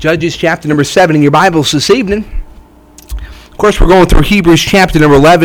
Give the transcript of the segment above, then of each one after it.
Judges chapter number 7 in your Bibles this evening. Of course, we're going through Hebrews chapter number 11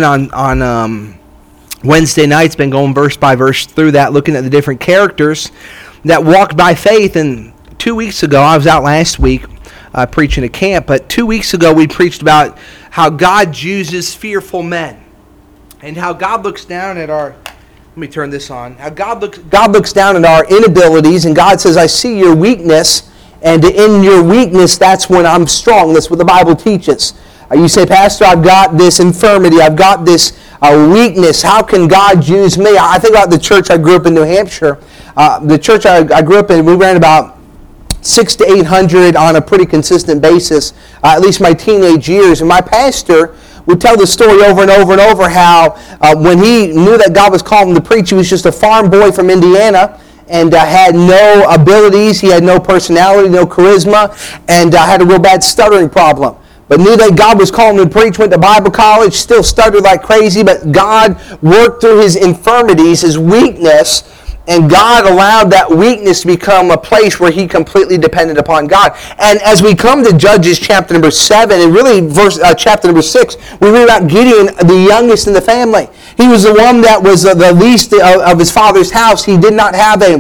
on Wednesday nights. Been going verse by verse through that, looking at the different characters that walked by faith. And 2 weeks ago, I was out last week preaching at camp, but 2 weeks ago we preached about how God uses fearful men and how God looks down at our... Let me turn this on. How God looks down at our inabilities, and God says, I see your weakness, and in your weakness, that's when I'm strong. That's what the Bible teaches. You say, Pastor, I've got this infirmity. I've got this weakness. How can God use me? I think about the church I grew up in New Hampshire. The church I grew up in, we ran about 600 to 800 on a pretty consistent basis, at least my teenage years. And my pastor would tell the story over and over and over how when he knew that God was calling him to preach, he was just a farm boy from Indiana and had no abilities. He had no personality, no charisma, and had a real bad stuttering problem. But knew that God was calling him to preach, went to Bible college, still stuttered like crazy, but God worked through his infirmities, his weakness, and God allowed that weakness to become a place where he completely depended upon God. And as we come to Judges chapter number 7, and really chapter number 6, we read about Gideon, the youngest in the family. He was the one that was the least of his father's house. He did not have a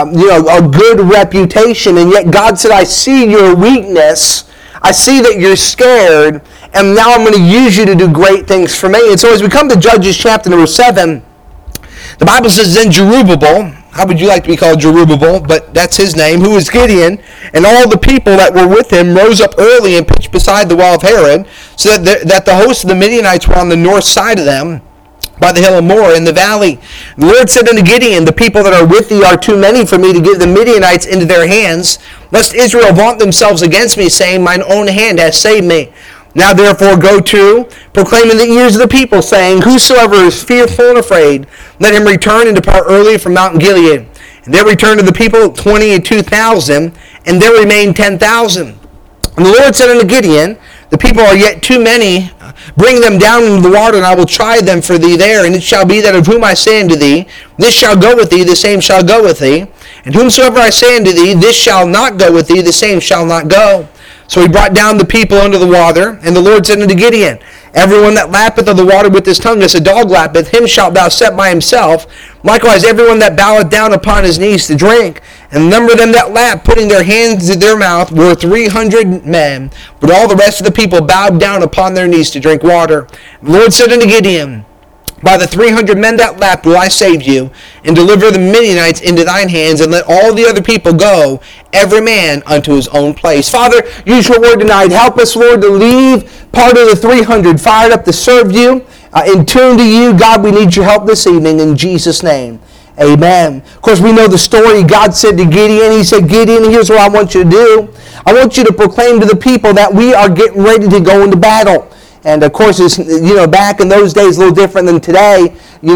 good reputation, and yet God said, I see your weakness. I see that you're scared, and now I'm going to use you to do great things for me. And so as we come to Judges chapter number 7, the Bible says, then Jerubbaal, how would you like to be called Jerubbaal? But that's his name, who is Gideon, and all the people that were with him rose up early and pitched beside the wall of Harod, so that the host of the Midianites were on the north side of them, by the hill of Moreh in the valley. The Lord said unto Gideon, the people that are with thee are too many for me to give the Midianites into their hands, lest Israel vaunt themselves against me, saying, mine own hand has saved me. Now therefore go to, proclaim in the ears of the people, saying, whosoever is fearful and afraid, let him return and depart early from Mount Gilead. And there returned to the people 22,000, and there remained 10,000. And the Lord said unto Gideon, the people are yet too many. Bring them down into the water, and I will try them for thee there. And it shall be that of whom I say unto thee, this shall go with thee, the same shall go with thee. And whomsoever I say unto thee, this shall not go with thee, the same shall not go. So he brought down the people under the water, and the Lord said unto Gideon, everyone that lappeth of the water with his tongue as a dog lappeth, him shalt thou set by himself. Likewise everyone that boweth down upon his knees to drink. And the number of them that lapped, putting their hands in their mouth, were 300 men. But all the rest of the people bowed down upon their knees to drink water. And the Lord said unto Gideon, by the 300 men that lapped will I save you, and deliver the Midianites into thine hands, and let all the other people go, every man unto his own place. Father, use your word tonight. Help us, Lord, to leave part of the 300 fired up to serve you, in tune to you. God, we need your help this evening in Jesus' name. Amen. Of course, we know the story. God said to Gideon, he said, Gideon, here's what I want you to do. I want you to proclaim to the people that we are getting ready to go into battle. And of course, it's, back in those days, a little different than today.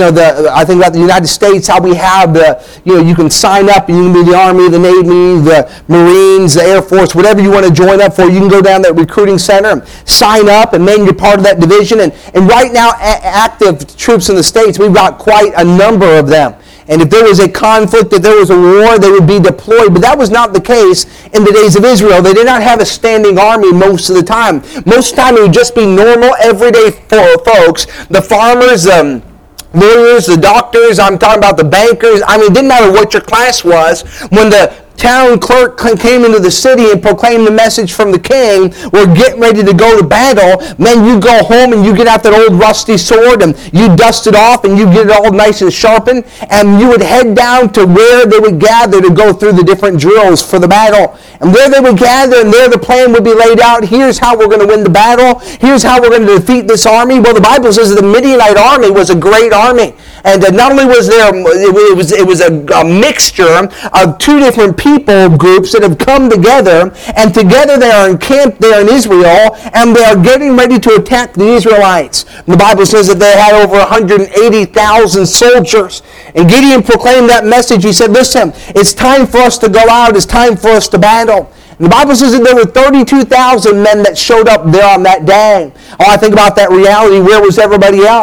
I think about the United States, how we have you can sign up and you can be the Army, the Navy, the Marines, the Air Force, whatever you want to join up for. You can go down to that recruiting center and sign up, and then you're part of that division. And right now, active troops in the States, we've got quite a number of them. And if there was a conflict, if there was a war, they would be deployed. But that was not the case in the days of Israel. They did not have a standing army most of the time. Most of the time, it would just be normal, everyday folks. The farmers, lawyers, the doctors, I'm talking about the bankers. I mean, it didn't matter what your class was. When the town clerk came into the city and proclaimed the message from the king, we're getting ready to go to battle, man, you go home and you get out that old rusty sword and you dust it off and you get it all nice and sharpened, and you would head down to where they would gather to go through the different drills for the battle. And there they would gather, and there the plan would be laid out. Here's how we're going to win the battle. Here's how we're going to defeat this army. Well, the Bible says that the Midianite army was a great army. And not only was there, it was a mixture of two different people groups that have come together, and together they are encamped there in Israel, and they are getting ready to attack the Israelites. And the Bible says that they had over 180,000 soldiers. And Gideon proclaimed that message. He said, listen, it's time for us to go out. It's time for us to battle. And the Bible says that there were 32,000 men that showed up there on that day. Oh, I think about that reality. Where was everybody else?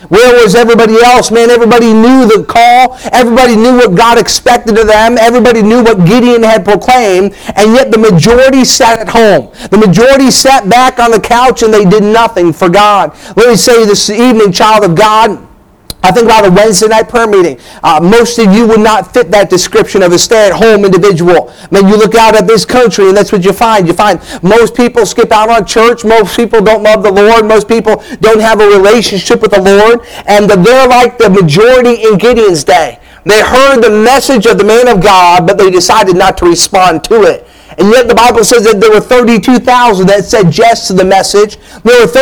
Where was everybody else? Man, everybody knew the call. Everybody knew what God expected of them. Everybody knew what Gideon had proclaimed. And yet the majority sat at home. The majority sat back on the couch and they did nothing for God. Let me say this evening, child of God, I think about a Wednesday night prayer meeting. Most of you would not fit that description of a stay-at-home individual. Man, you look out at this country and that's what you find. You find most people skip out on church. Most people don't love the Lord. Most people don't have a relationship with the Lord. And they're like the majority in Gideon's day. They heard the message of the man of God, but they decided not to respond to it. And yet the Bible says that there were 32,000 that said yes to the message. There were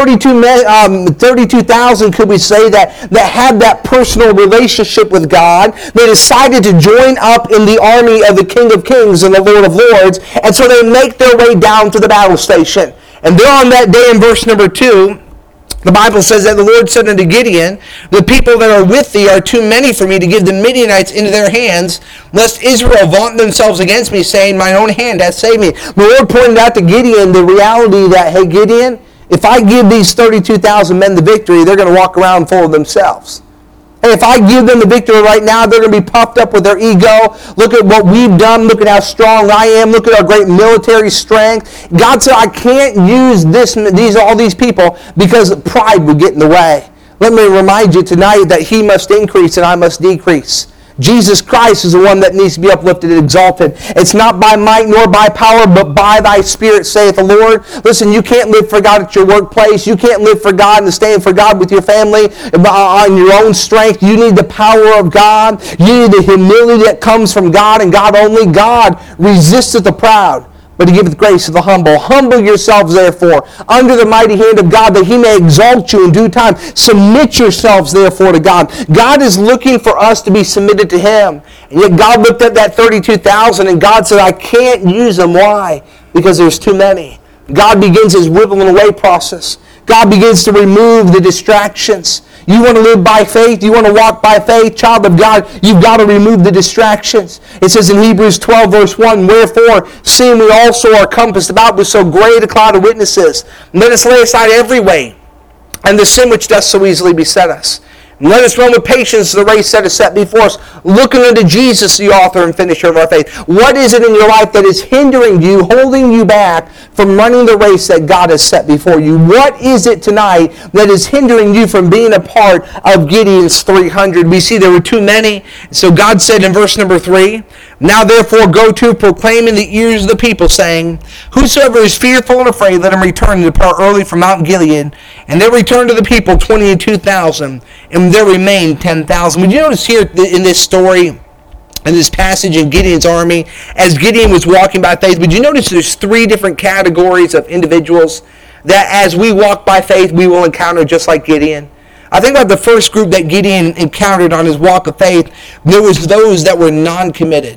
32,000, could we say, that had that personal relationship with God. They decided to join up in the army of the King of Kings and the Lord of Lords. And so they make their way down to the battle station. And there on that day in verse number 2, the Bible says that the Lord said unto Gideon, the people that are with thee are too many for me to give the Midianites into their hands, lest Israel vaunt themselves against me, saying, mine own hand hath saved me. The Lord pointed out to Gideon the reality that, hey, Gideon, if I give these 32,000 men the victory, they're going to walk around full of themselves. And if I give them the victory right now, they're going to be puffed up with their ego. Look at what we've done. Look at how strong I am. Look at our great military strength. God said, I can't use all these people because pride would get in the way. Let me remind you tonight that He must increase and I must decrease. Jesus Christ is the one that needs to be uplifted and exalted. It's not by might nor by power, but by thy Spirit, saith the Lord. Listen, you can't live for God at your workplace. You can't live for God and stand for God with your family on your own strength. You need the power of God. You need the humility that comes from God and God only. God resisteth the proud, but He giveth grace to the humble. Humble yourselves, therefore, under the mighty hand of God, that He may exalt you in due time. Submit yourselves, therefore, to God. God is looking for us to be submitted to Him. And yet God looked at that 32,000 and God said, I can't use them. Why? Because there's too many. God begins His whittling away process. God begins to remove the distractions. You want to live by faith? You want to walk by faith? Child of God, you've got to remove the distractions. It says in Hebrews 12 verse 1, wherefore, seeing we also are compassed about with so great a cloud of witnesses, let us lay aside every weight and the sin which doth so easily beset us. And let us run with patience the race that is set before us, looking unto Jesus, the author and finisher of our faith. What is it in your life that is hindering you, holding you back from running the race that God has set before you? What is it tonight that is hindering you from being a part of Gideon's 300? We see there were too many. So God said in verse number 3, now therefore go to proclaim in the ears of the people, saying, whosoever is fearful and afraid, let him return and depart early from Mount Gilead. And there returned to the people 22,000, and there remained 10,000. Would you notice here in this story, in this passage in Gideon's army, as Gideon was walking by faith, would you notice there's 3 different categories of individuals that as we walk by faith, we will encounter just like Gideon? I think about the first group that Gideon encountered on his walk of faith. There was those that were non-committed.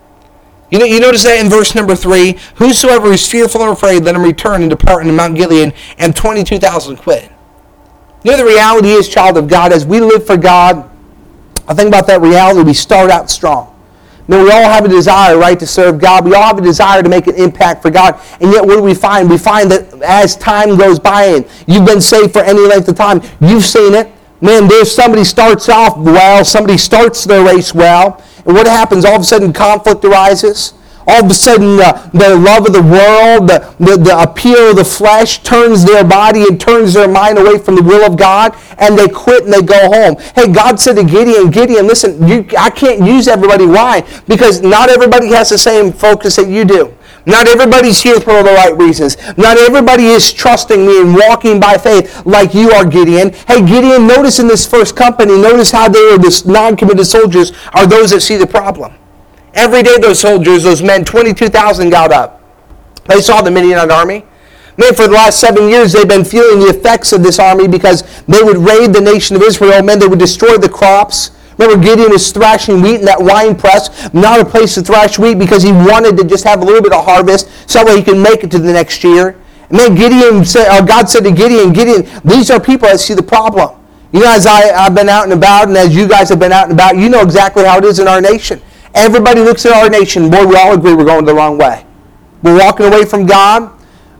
You notice that in verse number 3, whosoever is fearful or afraid, let him return and depart into Mount Gilead, and 22,000 quit. The reality is, child of God, as we live for God, I think about that reality, we start out strong. We all have a desire, right, to serve God. We all have a desire to make an impact for God. And yet what do we find? We find that as time goes by and you've been saved for any length of time, you've seen it. Man, there's somebody starts off well, somebody starts their race well. And what happens? All of a sudden conflict arises. All of a sudden the love of the world, the appeal of the flesh turns their body and turns their mind away from the will of God, and they quit and they go home. Hey, God said to Gideon, listen, I can't use everybody. Why? Because not everybody has the same focus that you do. Not everybody's here for the right reasons. Not everybody is trusting me and walking by faith like you are, Gideon. Hey, Gideon, notice in this first company, notice how they were this non-committed soldiers are those that see the problem. Every day those soldiers, those men, 22,000 got up. They saw the Midianite army. Man, for the last 7 years, they've been feeling the effects of this army because they would raid the nation of Israel. Man, they would destroy the crops. Remember, Gideon was thrashing wheat in that wine press, not a place to thrash wheat because he wanted to just have a little bit of harvest so that way he can make it to the next year. And then God said to Gideon, these are people that see the problem. You know, as I've been out and about, and as you guys have been out and about, you know exactly how it is in our nation. Everybody looks at our nation, boy, we all agree we're going the wrong way. We're walking away from God.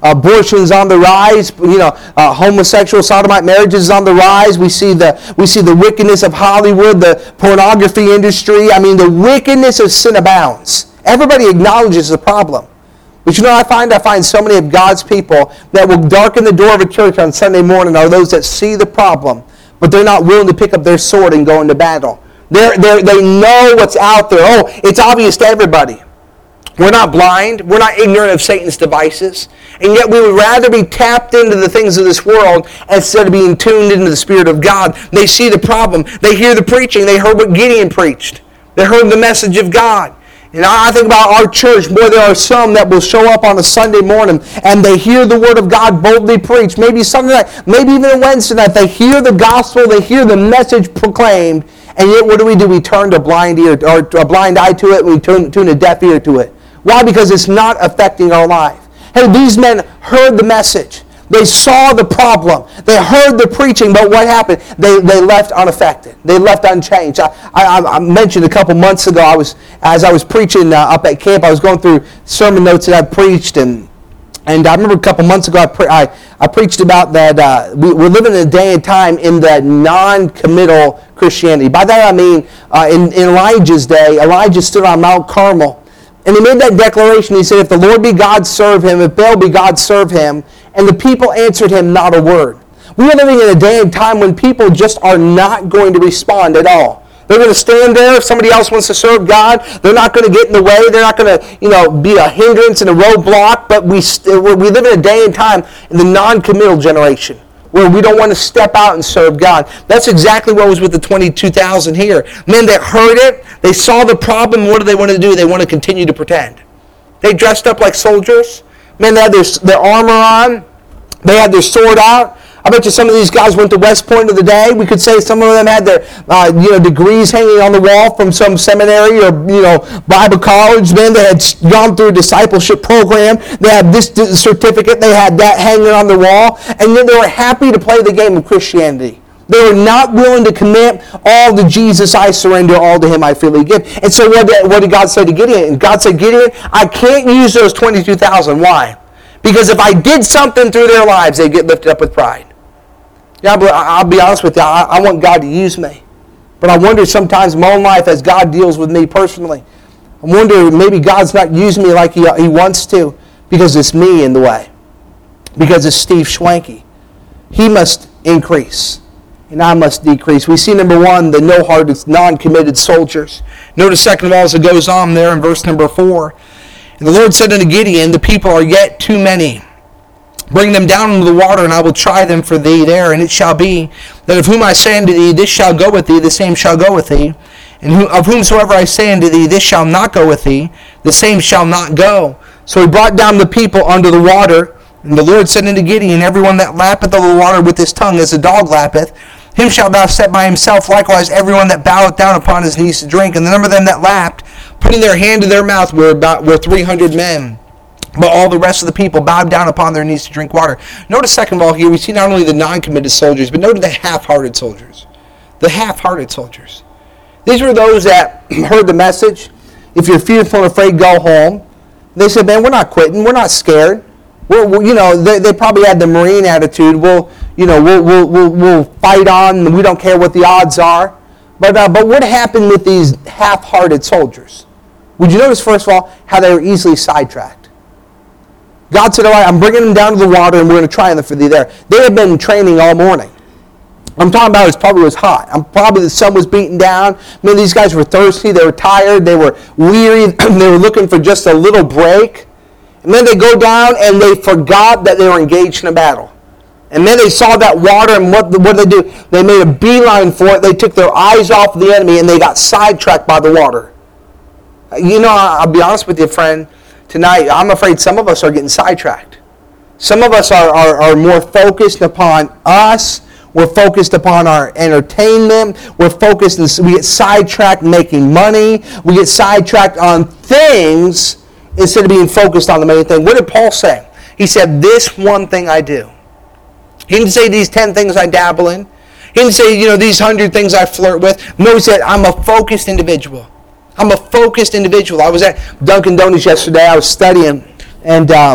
Abortion's on the rise. Homosexual sodomite marriages is on the rise. We see the wickedness of Hollywood, the pornography industry. I mean, the wickedness of sin abounds. Everybody acknowledges the problem. But you know what I find so many of God's people that will darken the door of a church on Sunday morning are those that see the problem, but they're not willing to pick up their sword and go into battle. They know what's out there. Oh, it's obvious to everybody. We're not blind. We're not ignorant of Satan's devices. And yet we would rather be tapped into the things of this world instead of being tuned into the Spirit of God. They see the problem. They hear the preaching. They heard what Gideon preached. They heard the message of God. And I think about our church. Boy, there are some that will show up on a Sunday morning and they hear the Word of God boldly preached. Maybe Sunday night, maybe even a Wednesday night. They hear the gospel. They hear the message proclaimed. And yet what do? We turn a blind ear or a blind eye to it. We tune a deaf ear to it. Why? Because it's not affecting our life. Hey, these men heard the message. They saw the problem. They heard the preaching, but what happened? They left unaffected. They left unchanged. I mentioned a couple months ago, as I was preaching up at camp, I was going through sermon notes that I preached, and I remember a couple months ago I preached about that we're living in a day and time in the non-committal Christianity. By that I mean, in Elijah's day, Elijah stood on Mount Carmel, and he made that declaration. He said, if the Lord be God, serve him. If Baal be God, serve him. And the people answered him not a word. We are living in a day and time when people just are not going to respond at all. They're going to stand there. If somebody else wants to serve God, they're not going to get in the way. They're not going to, be a hindrance and a roadblock. But we live in a day and time in the non-committal generation where we don't want to step out and serve God. That's exactly what was with the 22,000 here. Men that heard it, they saw the problem. What do they want to do? They want to continue to pretend. They dressed up like soldiers. Men, they had their armor on. They had their sword out. I bet you some of these guys went to West Point of the day. We could say some of them had their degrees hanging on the wall from some seminary or Bible college. Man, they had gone through a discipleship program. They had this certificate. They had that hanging on the wall. And then they were happy to play the game of Christianity. They were not willing to commit all to Jesus. I surrender, all to him I freely give. And so what did God say to Gideon? God said, Gideon, I can't use those 22,000. Why? Because if I did something through their lives, they'd get lifted up with pride. Yeah, but I'll be honest with you. I want God to use me. But I wonder sometimes in my own life as God deals with me personally, I wonder maybe God's not using me like he wants to because it's me in the way. Because it's Steve Schwanke. He must increase and I must decrease. We see, number one, the no-hearted, non-committed soldiers. Notice, second of all, as it goes on there in verse number 4, and the Lord said unto Gideon, the people are yet too many. Bring them down into the water, and I will try them for thee there. And it shall be that of whom I say unto thee, this shall go with thee, the same shall go with thee. And of whomsoever I say unto thee, this shall not go with thee, the same shall not go. So he brought down the people under the water. And the Lord said unto Gideon, everyone that lappeth of the water with his tongue as a dog lappeth, him shalt thou set by himself. Likewise everyone that boweth down upon his knees to drink. And the number of them that lapped, putting their hand to their mouth, were 300 men. But all the rest of the people bowed down upon their knees to drink water. Notice, second of all, here we see not only the non-committed soldiers, but notice the half-hearted soldiers. The half-hearted soldiers. These were those that heard the message. If you're fearful and afraid, go home. They said, man, we're not quitting. We're not scared. They probably had the Marine attitude. We'll fight on. We don't care what the odds are. But what happened with these half-hearted soldiers? Would you notice, first of all, how they were easily sidetracked? God said, all right, I'm bringing them down to the water, and we're going to try them for thee there. They had been training all morning. I'm talking about it probably was hot. Probably the sun was beating down. These guys were thirsty. They were tired. They were weary. They were looking for just a little break. And then they go down, and they forgot that they were engaged in a battle. And then they saw that water, and what did they do? They made a beeline for it. They took their eyes off the enemy, and they got sidetracked by the water. I'll be honest with you, friend. Tonight, I'm afraid some of us are getting sidetracked. Some of us are more focused upon us. We're focused upon our entertainment. We're focused, and we get sidetracked making money. We get sidetracked on things instead of being focused on the main thing. What did Paul say? He said, this one thing I do. He didn't say these 10 things I dabble in. He didn't say, these 100 things I flirt with. No, he said, I'm a focused individual. I'm a focused individual. I was at Dunkin' Donuts yesterday. I was studying, and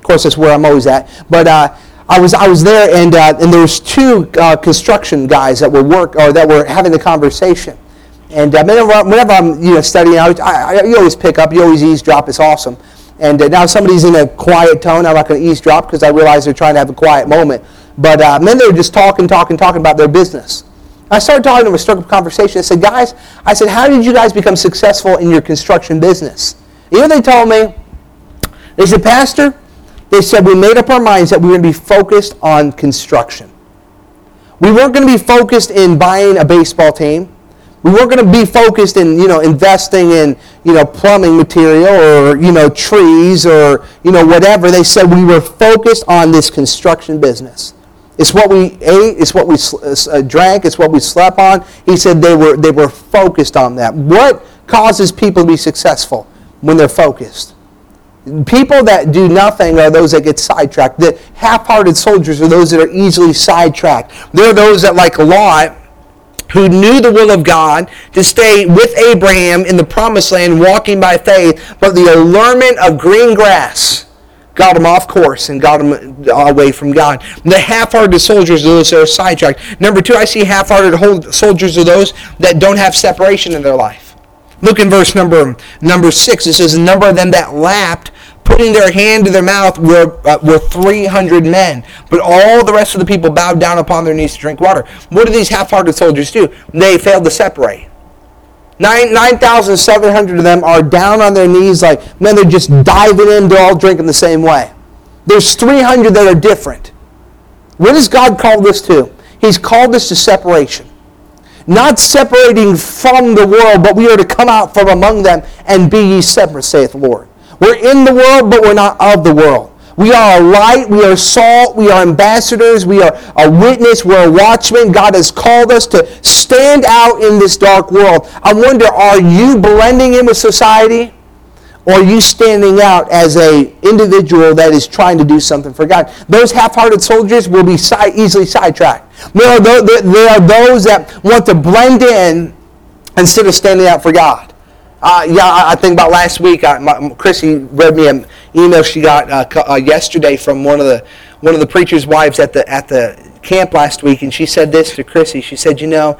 course, that's where I'm always at. But I was there, and there was two construction guys that were having a conversation. And whenever I'm studying, you always pick up, you always eavesdrop. It's awesome. And now somebody's in a quiet tone. I'm not going to eavesdrop because I realize they're trying to have a quiet moment. But then they were just talking about their business. I started talking to them, a struck up conversation. I said, guys, how did you guys become successful in your construction business? You know what they told me? They said, Pastor, they said, we made up our minds that we were going to be focused on construction. We weren't going to be focused in buying a baseball team. We weren't going to be focused in, investing in, plumbing material or, trees or, whatever. They said we were focused on this construction business. It's what we ate. It's what we drank. It's what we slept on. He said they were focused on that. What causes people to be successful when they're focused? People that do nothing are those that get sidetracked. The half-hearted soldiers are those that are easily sidetracked. They're those that, like Lot, who knew the will of God to stay with Abraham in the promised land, walking by faith, but the allurement of green grass got him off course and got him away from God. The half-hearted soldiers are those that are sidetracked. Number two, I see half-hearted soldiers are those that don't have separation in their life. Look in verse number 6. It says, the number of them that lapped, putting their hand to their mouth, were 300 men. But all the rest of the people bowed down upon their knees to drink water. What do these half-hearted soldiers do? They failed to separate. 9,700 of them are down on their knees like, man, they're just diving in. They're all drinking the same way. There's 300 that are different. What has God called us to? He's called us to separation. Not separating from the world, but we are to come out from among them and be ye separate, saith the Lord. We're in the world, but we're not of the world. We are a light, we are salt, we are ambassadors, we are a witness, we're a watchman. God has called us to stand out in this dark world. I wonder, are you blending in with society? Or are you standing out as an individual that is trying to do something for God? Those half-hearted soldiers will be easily sidetracked. There are those that want to blend in instead of standing out for God. I think about last week, Chrissy read me an email she got yesterday from one of the preacher's wives at the camp last week, and she said this to Chrissy. She said,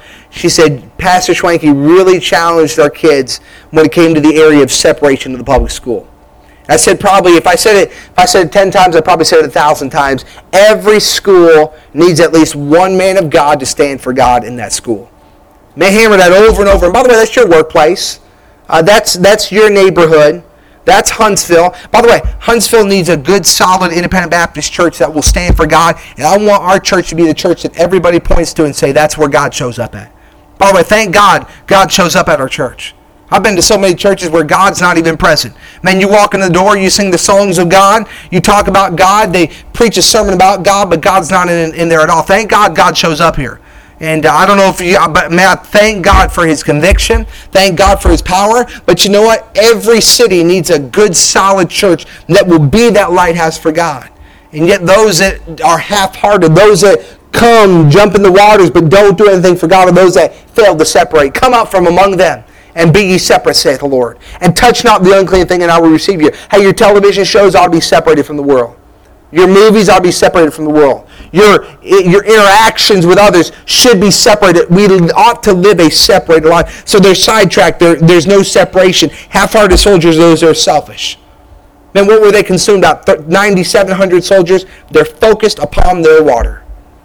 Pastor Schwanke really challenged our kids when it came to the area of separation of the public school. I said probably, if I said it 10 times, I probably said it 1,000 times. Every school needs at least one man of God to stand for God in that school. May hammer that over and over. And by the way, that's your workplace. That's your neighborhood. That's Huntsville. By the way, Huntsville needs a good, solid, independent Baptist church that will stand for God. And I want our church to be the church that everybody points to and say, that's where God shows up at. By the way, thank God, God shows up at our church. I've been to so many churches where God's not even present. Man, you walk in the door, you sing the songs of God, you talk about God, they preach a sermon about God, but God's not in there at all. Thank God, God shows up here. And I don't know if you, but may I thank God for His conviction. Thank God for His power. But you know what? Every city needs a good, solid church that will be that lighthouse for God. And yet those that are half-hearted, those that come, jump in the waters, but don't do anything for God, are those that fail to separate. Come out from among them and be ye separate, saith the Lord. And touch not the unclean thing, and I will receive you. Hey, your television shows ought to be separated from the world. Your movies ought to be separated from the world. Your interactions with others should be separated. We ought to live a separated life. So they're sidetracked. There's no separation. Half-hearted soldiers, those are selfish. Man, what were they consumed about? 9,700 soldiers. They're focused upon their water.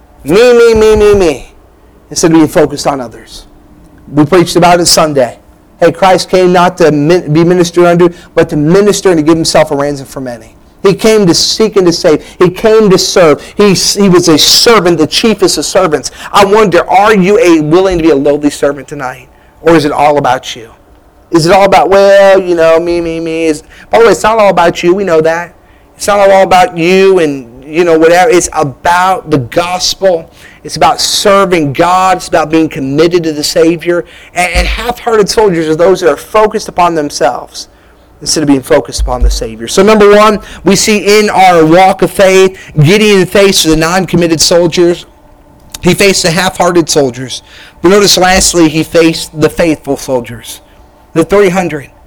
Me. Instead of being focused on others. We preached about it Sunday. Hey, Christ came not to be ministered unto, but to minister and to give Himself a ransom for many. He came to seek and to save. He came to serve. He was a servant, the chiefest of servants. I wonder, are you willing to be a lowly servant tonight? Or is it all about you? Is it all about, me? By the way, it's not all about you. We know that. It's not all about you and, whatever. It's about the gospel. It's about serving God. It's about being committed to the Savior. And half-hearted soldiers are those that are focused upon themselves instead of being focused upon the Savior. So number one, we see in our walk of faith, Gideon faced the non-committed soldiers. He faced the half-hearted soldiers. But notice lastly, he faced the faithful soldiers, the 300.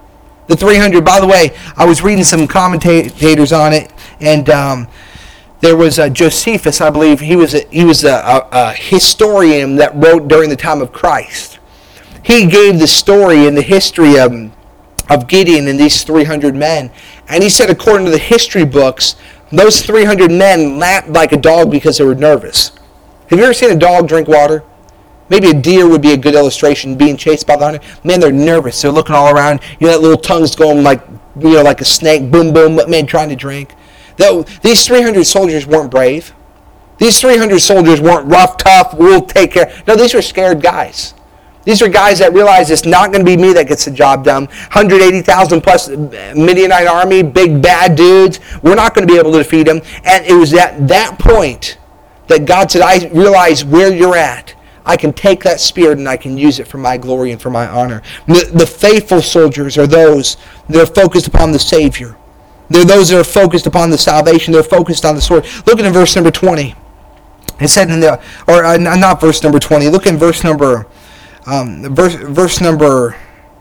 The 300, by the way, I was reading some commentators on it, and there was Josephus, I believe. He was a historian that wrote during the time of Christ. He gave the story and the history of Gideon and these 300 men. And he said, according to the history books, those 300 men lapped like a dog because they were nervous. Have you ever seen a dog drink water? Maybe a deer would be a good illustration, being chased by the hunter. Man, they're nervous. They're looking all around. You know, that little tongue's going like a snake, boom, boom, man, trying to drink. These 300 soldiers weren't brave. These 300 soldiers weren't rough, tough, we'll take care. No, these were scared guys. These are guys that realize it's not going to be me that gets the job done. 180,000 plus Midianite army, big bad dudes. We're not going to be able to defeat them. And it was at that point that God said, I realize where you're at. I can take that spirit and I can use it for my glory and for my honor. The faithful soldiers are those that are focused upon the Savior. They're those that are focused upon the salvation. They're focused on the sword. Look at verse number 20. It said not verse number 20. Look in verse number... verse number,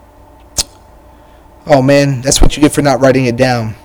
oh man, that's what you get for not writing it down.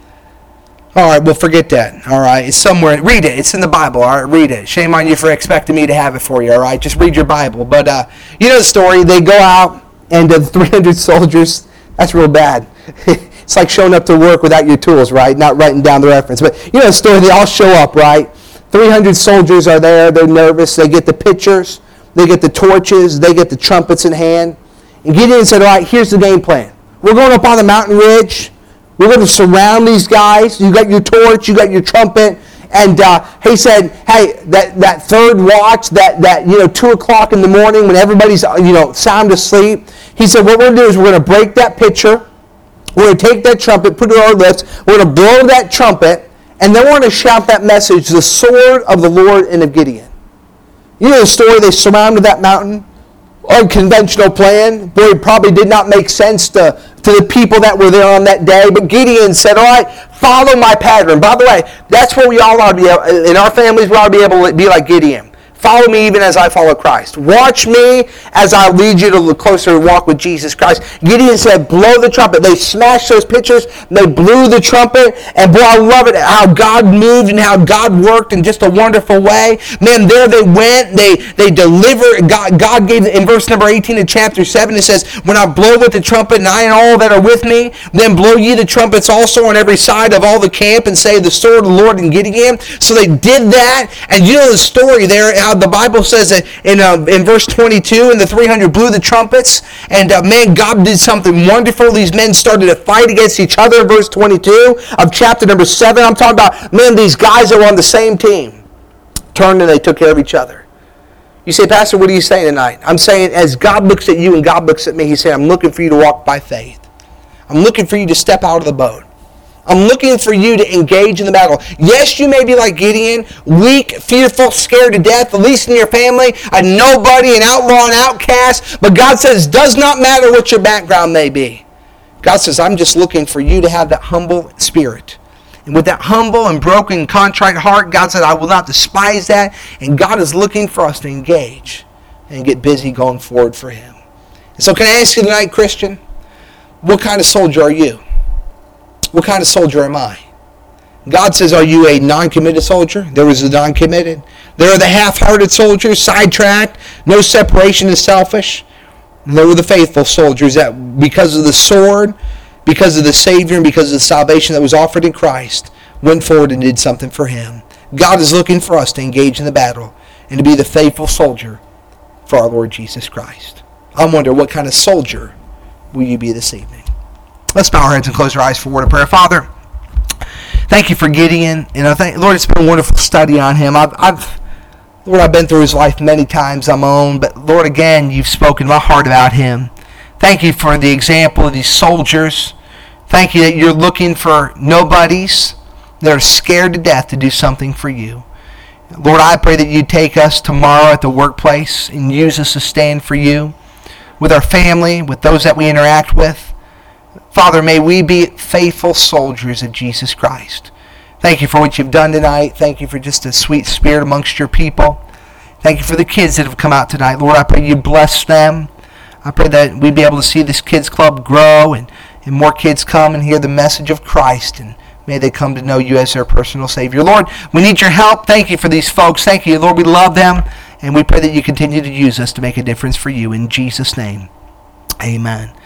All right, well, forget that. All right, it's somewhere. Read it. It's in the Bible. All right, read it. Shame on you for expecting me to have it for you. All right, just read your Bible. But you know the story. They go out, and the 300 soldiers, that's real bad. It's like showing up to work without your tools, right? Not writing down the reference. But you know the story. They all show up, right? 300 soldiers are there. They're nervous. They get the pictures. They get the torches. They get the trumpets in hand. And Gideon said, all right, here's the game plan. We're going up on the mountain ridge. We're going to surround these guys. You got your torch. You got your trumpet. And he said, hey, that third watch, that 2 o'clock in the morning when everybody's sound asleep, he said, what we're going to do is we're going to break that pitcher. We're going to take that trumpet, put it on our lips. We're going to blow that trumpet. And then we're going to shout that message, the sword of the Lord and of Gideon. You know the story, they surrounded that mountain. Unconventional plan. Boy, it probably did not make sense to the people that were there on that day. But Gideon said, all right, follow my pattern. By the way, that's what we all ought to be. In our families, we ought to be able to be like Gideon. Follow me even as I follow Christ. Watch me as I lead you to the closer walk with Jesus Christ. Gideon said, blow the trumpet. They smashed those pitchers. They blew the trumpet. And boy, I love it how God moved and how God worked in just a wonderful way. Man, there they went. They delivered. God gave, in verse number 18 of chapter 7, it says, when I blow with the trumpet and I and all that are with me, then blow ye the trumpets also on every side of all the camp and say, the sword of the Lord and Gideon. So they did that. And you know the story there, how the Bible says that in verse 22, and the 300 blew the trumpets, and man, God did something wonderful. These men started to fight against each other in verse 22 of chapter number 7. I'm talking about, man, these guys that were on the same team turned and they took care of each other. You say, Pastor, what are you saying tonight? I'm saying as God looks at you and God looks at me, He's saying, I'm looking for you to walk by faith. I'm looking for you to step out of the boat. I'm looking for you to engage in the battle. Yes, you may be like Gideon, weak, fearful, scared to death, the least in your family, a nobody, an outlaw, an outcast. But God says, does not matter what your background may be. God says, I'm just looking for you to have that humble spirit. And with that humble and broken, contrite heart, God said, I will not despise that. And God is looking for us to engage and get busy going forward for Him. And so can I ask you tonight, Christian, what kind of soldier are you? What kind of soldier am I? God says, are you a non-committed soldier? There was the non-committed. There are the half-hearted soldiers, sidetracked, no separation is selfish. And there were the faithful soldiers that because of the sword, because of the Savior, and because of the salvation that was offered in Christ, went forward and did something for Him. God is looking for us to engage in the battle and to be the faithful soldier for our Lord Jesus Christ. I wonder what kind of soldier will you be this evening? Let's bow our heads and close our eyes for a word of prayer. Father, thank you for Gideon. Lord, it's been a wonderful study on him. Lord, I've been through his life many times on my own, but Lord, again, you've spoken my heart about him. Thank you for the example of these soldiers. Thank you that you're looking for nobodies that are scared to death to do something for you. Lord, I pray that you take us tomorrow at the workplace and use us to stand for you with our family, with those that we interact with. Father, may we be faithful soldiers of Jesus Christ. Thank you for what you've done tonight. Thank you for just a sweet spirit amongst your people. Thank you for the kids that have come out tonight. Lord, I pray you bless them. I pray that we'd be able to see this kids club grow and and more kids come and hear the message of Christ, and may they come to know you as their personal Savior. Lord, we need your help. Thank you for these folks. Thank you, Lord. We love them, and we pray that you continue to use us to make a difference for you. In Jesus' name, amen.